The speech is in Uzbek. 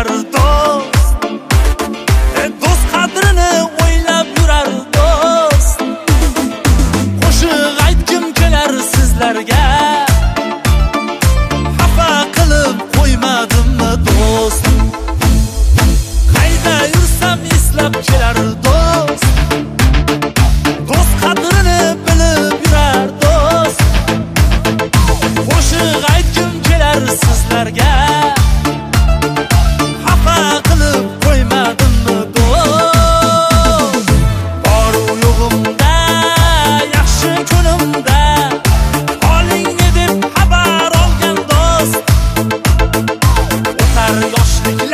kelar do'st, do'st qadrini o'ylab yurar do'st. Qo'shiq aytgim kelar sizlarga, xafa qilib qo'ymadimmi do'st? Qayda yursam eslab kelar do'st, do'st qadrini bilib yurar do'st. Qo'shiq aytgim kelar sizlarga, xafa qilib qo'ymadimmi do'st? Boru yo'g'imda, yaxshi kunimda holingni deb xabar olgan do'st. O'tar yoshliklar